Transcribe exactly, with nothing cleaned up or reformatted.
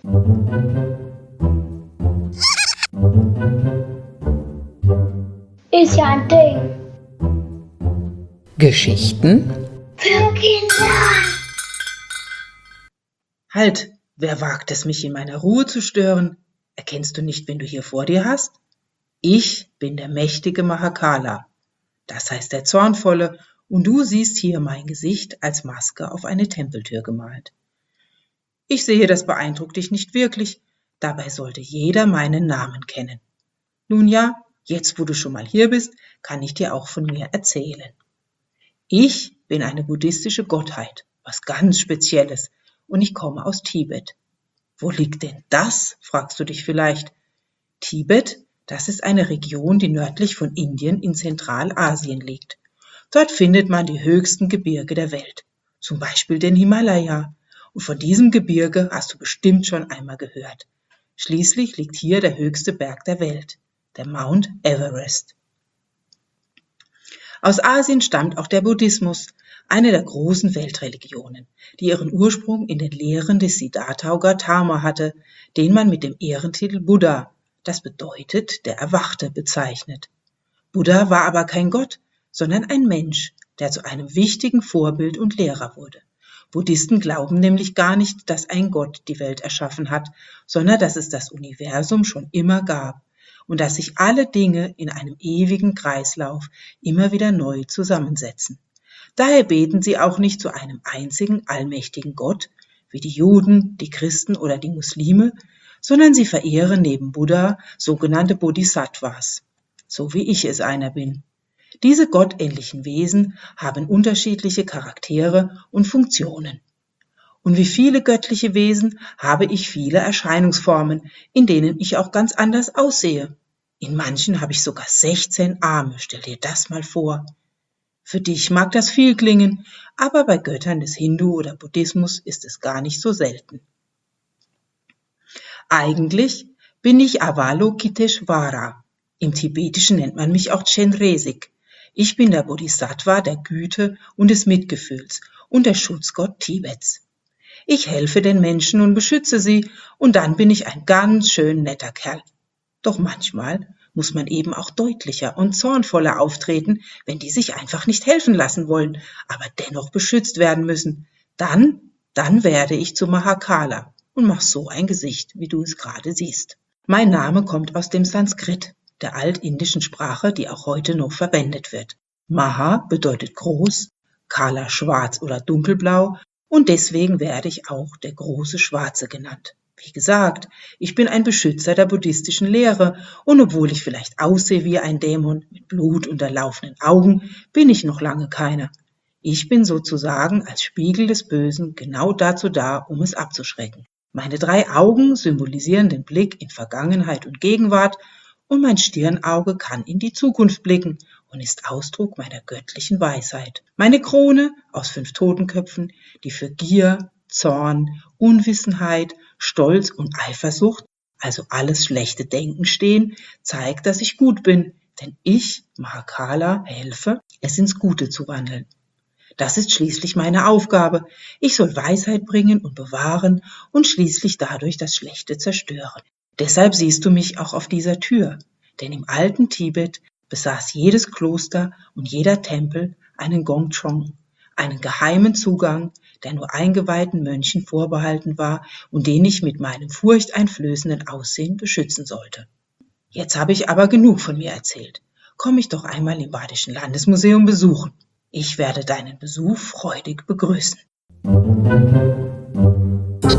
Ist ja ein Ding. Geschichten Für Kinder. Halt, wer wagt es, mich in meiner Ruhe zu stören? Erkennst du nicht, wen du hier vor dir hast? Ich bin der mächtige Mahakala, das heißt der Zornvolle, und du siehst hier mein Gesicht als Maske auf eine Tempeltür gemalt. Ich sehe, das beeindruckt dich nicht wirklich, dabei sollte jeder meinen Namen kennen. Nun ja, jetzt wo du schon mal hier bist, kann ich dir auch von mir erzählen. Ich bin eine buddhistische Gottheit, was ganz Spezielles, und ich komme aus Tibet. Wo liegt denn das, fragst du dich vielleicht. Tibet, das ist eine Region, die nördlich von Indien in Zentralasien liegt. Dort findet man die höchsten Gebirge der Welt, zum Beispiel den Himalaya. Und von diesem Gebirge hast du bestimmt schon einmal gehört. Schließlich liegt hier der höchste Berg der Welt, der Mount Everest. Aus Asien stammt auch der Buddhismus, eine der großen Weltreligionen, die ihren Ursprung in den Lehren des Siddhartha Gautama hatte, den man mit dem Ehrentitel Buddha, das bedeutet der Erwachte, bezeichnet. Buddha war aber kein Gott, sondern ein Mensch, der zu einem wichtigen Vorbild und Lehrer wurde. Buddhisten glauben nämlich gar nicht, dass ein Gott die Welt erschaffen hat, sondern dass es das Universum schon immer gab und dass sich alle Dinge in einem ewigen Kreislauf immer wieder neu zusammensetzen. Daher beten sie auch nicht zu einem einzigen allmächtigen Gott, wie die Juden, die Christen oder die Muslime, sondern sie verehren neben Buddha sogenannte Bodhisattvas, so wie ich es einer bin. Diese gottähnlichen Wesen haben unterschiedliche Charaktere und Funktionen. Und wie viele göttliche Wesen habe ich viele Erscheinungsformen, in denen ich auch ganz anders aussehe. In manchen habe ich sogar sechzehn Arme, stell dir das mal vor. Für dich mag das viel klingen, aber bei Göttern des Hindu oder Buddhismus ist es gar nicht so selten. Eigentlich bin ich Avalokiteshvara. Im Tibetischen nennt man mich auch Chenrezig. Ich bin der Bodhisattva der Güte und des Mitgefühls und der Schutzgott Tibets. Ich helfe den Menschen und beschütze sie, und dann bin ich ein ganz schön netter Kerl. Doch manchmal muss man eben auch deutlicher und zornvoller auftreten, wenn die sich einfach nicht helfen lassen wollen, aber dennoch beschützt werden müssen. Dann, dann werde ich zu Mahakala und mach so ein Gesicht, wie du es gerade siehst. Mein Name kommt aus dem Sanskrit, der altindischen Sprache, die auch heute noch verwendet wird. Maha bedeutet groß, Kala schwarz oder dunkelblau, und deswegen werde ich auch der große Schwarze genannt. Wie gesagt, ich bin ein Beschützer der buddhistischen Lehre, und obwohl ich vielleicht aussehe wie ein Dämon mit Blut und laufenden Augen, bin ich noch lange keiner. Ich bin sozusagen als Spiegel des Bösen genau dazu da, um es abzuschrecken. Meine drei Augen symbolisieren den Blick in Vergangenheit und Gegenwart, und mein Stirnauge kann in die Zukunft blicken und ist Ausdruck meiner göttlichen Weisheit. Meine Krone aus fünf Totenköpfen, die für Gier, Zorn, Unwissenheit, Stolz und Eifersucht, also alles schlechte Denken stehen, zeigt, dass ich gut bin, denn ich, Mahakala, helfe, es ins Gute zu wandeln. Das ist schließlich meine Aufgabe. Ich soll Weisheit bringen und bewahren und schließlich dadurch das Schlechte zerstören. Deshalb siehst du mich auch auf dieser Tür, denn im alten Tibet besaß jedes Kloster und jeder Tempel einen Gongchong, einen geheimen Zugang, der nur eingeweihten Mönchen vorbehalten war und den ich mit meinem furchteinflößenden Aussehen beschützen sollte. Jetzt habe ich aber genug von mir erzählt. Komm mich doch einmal im Badischen Landesmuseum besuchen. Ich werde deinen Besuch freudig begrüßen.